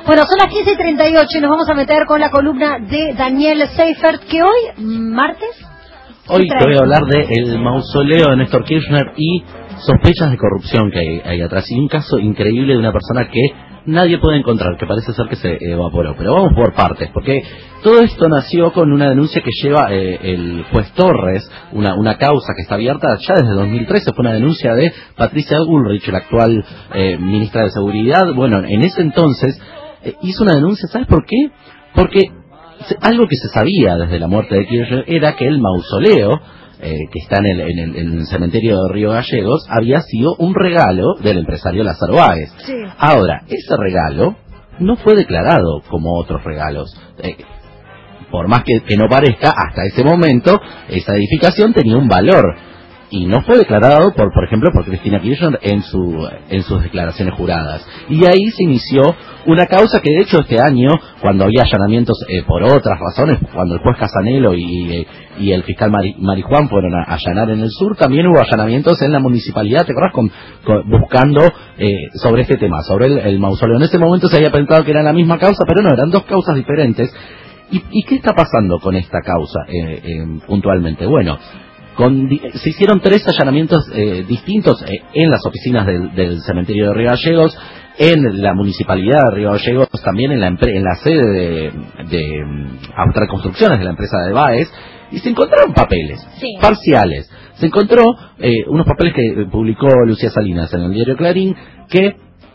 Bueno, son las 15:38 y nos vamos a meter con la columna de Daniel Seifert, que hoy, martes... Hoy te voy a hablar del mausoleo de Néstor Kirchner y sospechas de corrupción que hay atrás. Y un caso increíble de una persona que nadie puede encontrar, que parece ser que se evaporó. Pero vamos por partes, porque todo esto nació con una denuncia que lleva el juez Torres, una causa que está abierta ya desde 2013. Fue una denuncia de Patricia Bullrich, la actual ministra de Seguridad. Bueno, en ese entonces hizo una denuncia, ¿sabes por qué? Porque algo que se sabía desde la muerte de Kirchner era que el mausoleo que está en el cementerio de Río Gallegos había sido un regalo del empresario Lázaro Báez. Sí. Ahora, ese regalo no fue declarado como otros regalos. Por más que no parezca, hasta ese momento esa edificación tenía un valor y no fue declarado por ejemplo por Cristina Kirchner en sus declaraciones juradas. Y ahí se inició una causa que de hecho este año, cuando había allanamientos por otras razones, cuando el juez Casanelo y el fiscal Marijuán fueron a allanar en el sur, también hubo allanamientos en la municipalidad, ¿te acuerdas? Buscando sobre este tema, sobre el mausoleo. En ese momento se había pensado que era la misma causa, pero no, eran dos causas diferentes. ¿Y qué está pasando con esta causa puntualmente? Bueno, se hicieron 3 allanamientos distintos en las oficinas del cementerio de Río Gallegos, en la municipalidad de Río Gallegos, también en la sede de Austral Construcciones, de la empresa de Báez, y se encontraron papeles parciales. Se encontró unos papeles que publicó Lucía Salinas en el diario Clarín, que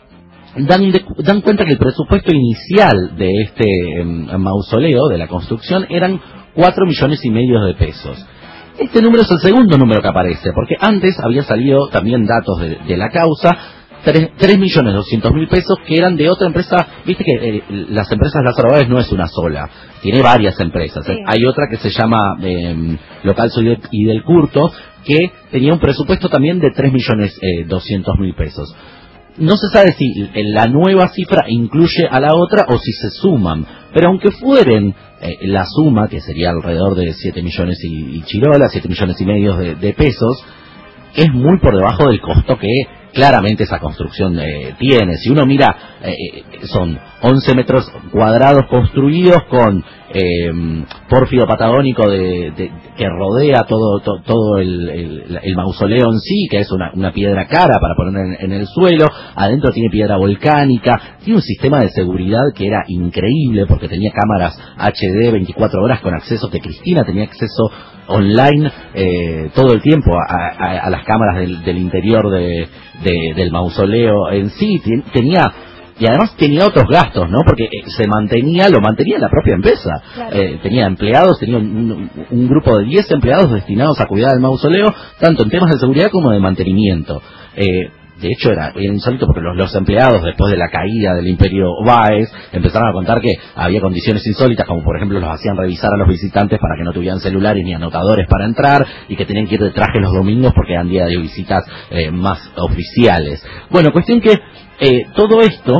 dan cuenta que el presupuesto inicial de este mausoleo, de la construcción, eran 4,5 millones de pesos. Este número es el segundo número que aparece, porque antes había salido también datos de la causa, 3.200.000 pesos, que eran de otra empresa. Viste que las empresas Lázaro Báez no es una sola, tiene varias empresas. Sí. Hay otra que se llama Local Sol y del Curto, que tenía un presupuesto también de 3.200.000 pesos. No se sabe si la nueva cifra incluye a la otra o si se suman, pero aunque fueren la suma, que sería alrededor de 7 millones y chirola, 7 millones y medio de pesos, es muy por debajo del costo que claramente esa construcción tiene. Si uno mira, son 11 metros cuadrados construidos con pórfido patagónico que rodea todo el mausoleo en sí, que es una piedra cara para poner en el suelo. Adentro tiene piedra volcánica, tiene un sistema de seguridad que era increíble porque tenía cámaras HD 24 horas con acceso, que Cristina tenía acceso online todo el tiempo a las cámaras del interior del mausoleo en sí. Y además tenía otros gastos, ¿no? Porque lo mantenía la propia empresa. Claro. Tenía empleados, tenía un grupo de 10 empleados destinados a cuidar del mausoleo, tanto en temas de seguridad como de mantenimiento. De hecho, era insólito porque los empleados, después de la caída del Imperio Báez, empezaron a contar que había condiciones insólitas, como por ejemplo los hacían revisar a los visitantes para que no tuvieran celulares ni anotadores para entrar, y que tenían que ir de traje los domingos porque eran días de visitas más oficiales. Bueno, cuestión que todo esto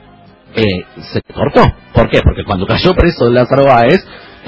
se cortó. ¿Por qué? Porque cuando cayó preso Lázaro Báez,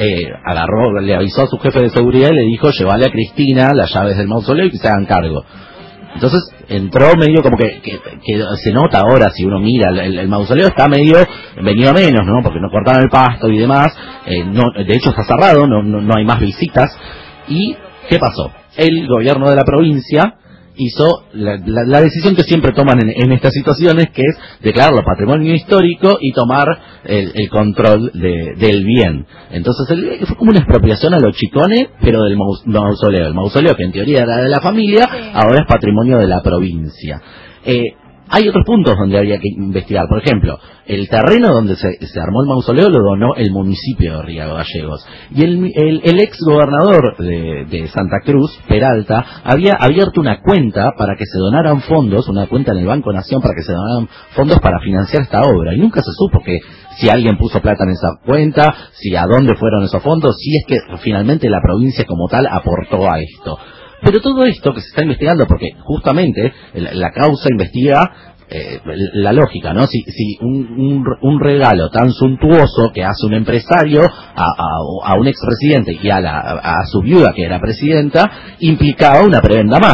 le avisó a su jefe de seguridad y le dijo: llevale a Cristina las llaves del mausoleo y que se hagan cargo. Entonces entró medio como que se nota ahora, si uno mira el mausoleo, está medio venido a menos, ¿no? Porque no cortaron el pasto y demás. De hecho está cerrado, no hay más visitas. ¿Y qué pasó? El gobierno de la provincia hizo la decisión que siempre toman en estas situaciones, que es declararlo patrimonio histórico y tomar el control del bien. Entonces fue como una expropiación a lo chicone, pero del mausoleo. El mausoleo, que en teoría era de la familia, ahora es patrimonio de la provincia. Hay otros puntos donde habría que investigar. Por ejemplo, el terreno donde se armó el mausoleo lo donó el municipio de Río Gallegos. Y el ex gobernador de Santa Cruz, Peralta, había abierto una cuenta para que se donaran fondos, una cuenta en el Banco Nación para que se donaran fondos para financiar esta obra. Y nunca se supo si alguien puso plata en esa cuenta, si a dónde fueron esos fondos, si es que finalmente la provincia como tal aportó a esto. Pero todo esto que se está investigando, porque justamente la causa investiga la lógica, ¿no? Si un regalo tan suntuoso que hace un empresario a un expresidente y a su viuda, que era presidenta, implicaba una prebenda más.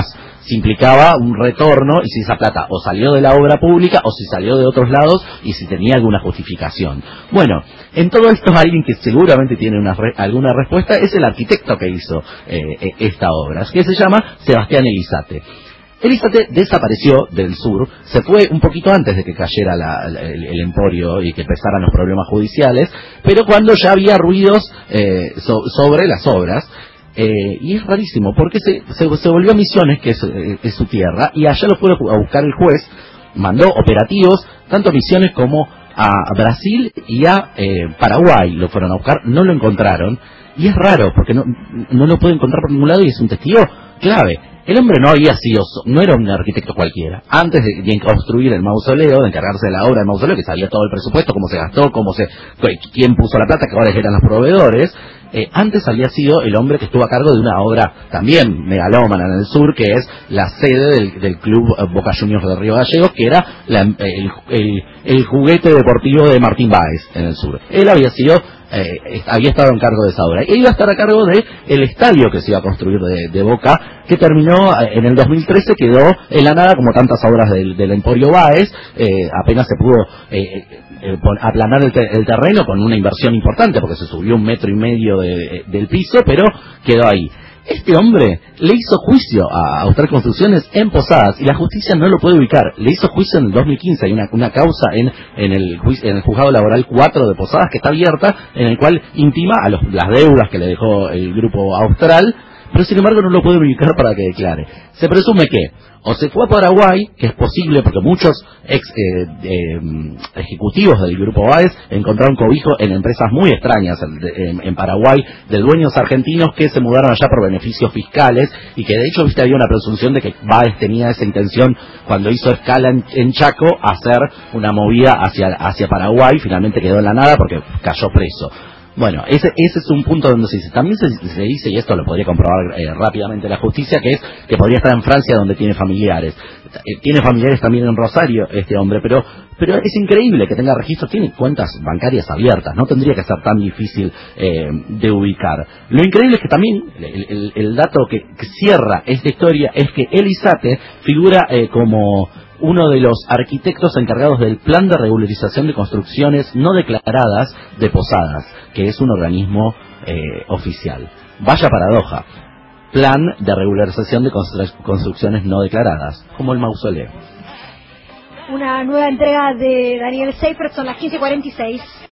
si implicaba un retorno y si esa plata o salió de la obra pública o si salió de otros lados y si tenía alguna justificación. Bueno, en todo esto alguien que seguramente tiene alguna respuesta es el arquitecto que hizo esta obra, que se llama Sebastián Elizate. Elizate desapareció del sur, se fue un poquito antes de que cayera el emporio y que empezaran los problemas judiciales, pero cuando ya había ruidos sobre las obras. Y es rarísimo, porque se volvió a Misiones, que es su tierra, y allá lo fue a buscar el juez, mandó operativos, tanto a Misiones como a Brasil y a Paraguay, lo fueron a buscar, no lo encontraron, y es raro, porque no lo puede encontrar por ningún lado y es un testigo clave. El hombre no era un arquitecto cualquiera. Antes de construir el mausoleo, de encargarse de la obra del mausoleo, que sabía todo el presupuesto, cómo se gastó, quién puso la plata, cuáles eran los proveedores, antes había sido el hombre que estuvo a cargo de una obra también megalómana en el sur, que es la sede del club Boca Juniors de Río Gallegos, que era el juguete deportivo de Martín Báez en el sur. Él había estado en cargo de esa obra. E iba a estar a cargo de el estadio que se iba a construir de Boca, que terminó en el 2013, quedó en la nada como tantas obras del Emporio Báez. Apenas se pudo aplanar el terreno con una inversión importante, porque se subió 1,5 metros del piso, pero quedó ahí. Este hombre le hizo juicio a Austral Construcciones en Posadas y la justicia no lo puede ubicar. Le hizo juicio en el 2015, hay una causa en el juzgado laboral 4 de Posadas que está abierta, en el cual intima a las deudas que le dejó el grupo Austral, pero sin embargo no lo puede ubicar para que declare. Se presume que o se fue a Paraguay, que es posible porque muchos ejecutivos del grupo Báez encontraron cobijo en empresas muy extrañas en Paraguay, de dueños argentinos que se mudaron allá por beneficios fiscales, y que de hecho había una presunción de que Báez tenía esa intención cuando hizo escala en Chaco, hacer una movida hacia Paraguay. Finalmente quedó en la nada porque cayó preso. Bueno, ese es un punto donde se dice. También se dice, y esto lo podría comprobar rápidamente la justicia, que es que podría estar en Francia, donde tiene familiares. Tiene familiares también en Rosario, este hombre, pero es increíble que tenga registros, tiene cuentas bancarias abiertas, no tendría que ser tan difícil de ubicar. Lo increíble es que también el dato que cierra esta historia es que Elizate figura como uno de los arquitectos encargados del Plan de Regularización de Construcciones No Declaradas de Posadas, que es un organismo oficial. Vaya paradoja. Plan de Regularización de Construcciones No Declaradas, como el mausoleo. Una nueva entrega de Daniel Seifert, son las 15:46.